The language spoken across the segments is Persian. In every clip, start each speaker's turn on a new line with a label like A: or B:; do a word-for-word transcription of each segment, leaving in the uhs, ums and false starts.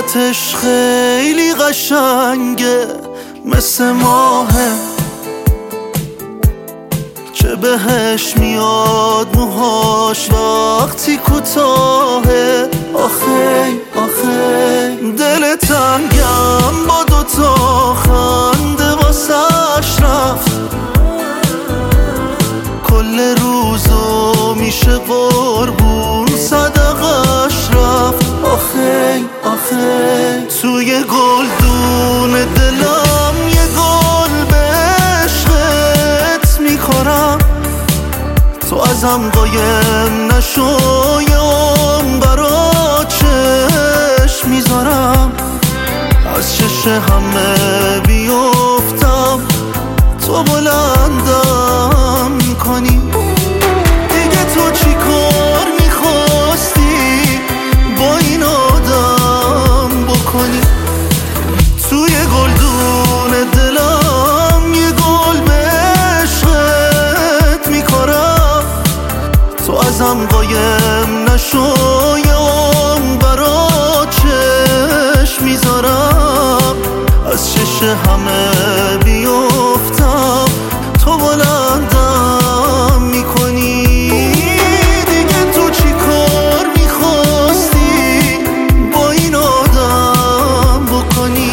A: صورتش خیلی قشنگه مثل ماهه، چه بهش میاد موهاش وقتی کوتاهه. آخه آخه دل تنگم با دوتا خنده واسش رفت، کل روزو میشه قربون صدقش رفت. آخه آخه توی گلدون دلم یه گل به عشقت میکنم، تو ازم قایم نشو یام برا چشم میذارم، از چش همه بیفتم تو بلندم میکنی. دیگه تو چی کار میخواستی با این آدم بکنی؟ توی گلدون دلم یه گل به عشقت میکارم، تو ازم قایم نشو یام برا چشم میذارم، از چش همه بیفتم تو بلندم میکنی. دیگه تو چی کار میخواستی با این آدم بکنی؟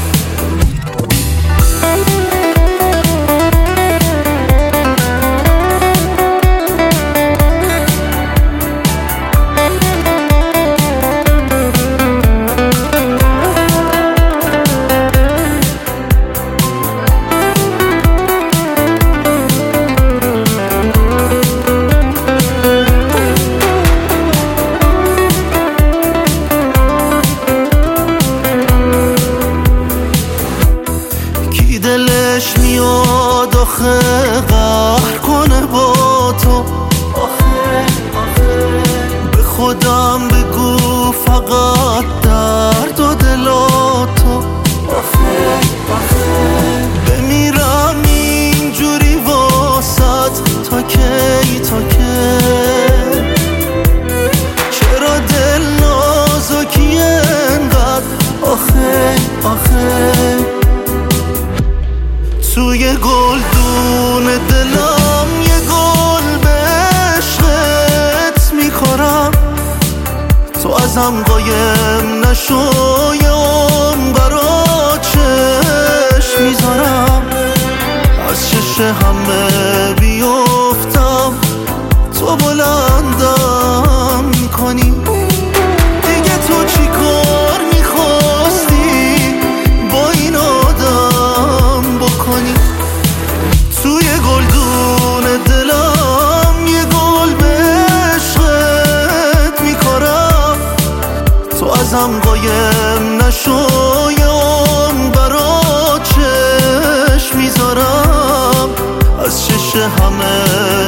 A: دلش میاد آخه قهر کنه با تو. آخه آخه به خودم بگو فقط درد و دلاتو. آخه آخه بمیرم اینجوری واسط تا کی تا کی؟ چرا دل نازکی انقدر؟ آخه آخه توی گلدون دلم یه گل به عشقت میکارم، تو ازم قایم نشو یام برا چشم میذارم، از چش همه بیفتم تو بلندم میکنی. دیگه تو چی کار میخواستی با این آدم بکنی؟ توی گلدون دلم یه گل به عشقت میکارم، تو ازم قایم نشو یام برا چشم میذارم، از چش همه